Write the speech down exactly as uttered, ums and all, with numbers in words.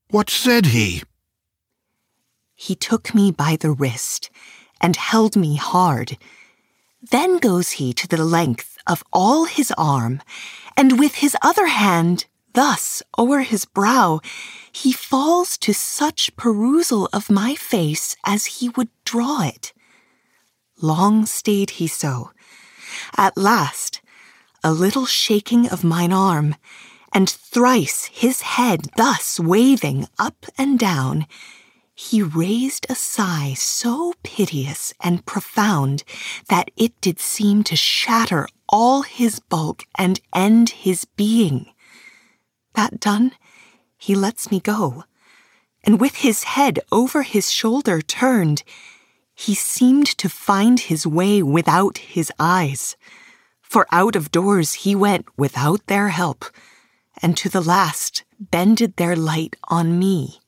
What said he? He took me by the wrist and held me hard. Then goes he to the length of all his arm, and with his other hand, thus o'er his brow, he falls to such perusal of my face as he would draw it. Long stayed he so. At last, a little shaking of mine arm, and thrice his head thus waving up and down, he raised a sigh so piteous and profound that it did seem to shatter all his bulk and end his being. That done, he lets me go, and with his head over his shoulder turned, he seemed to find his way without his eyes, for out of doors he went without their help, and to the last bended their light on me.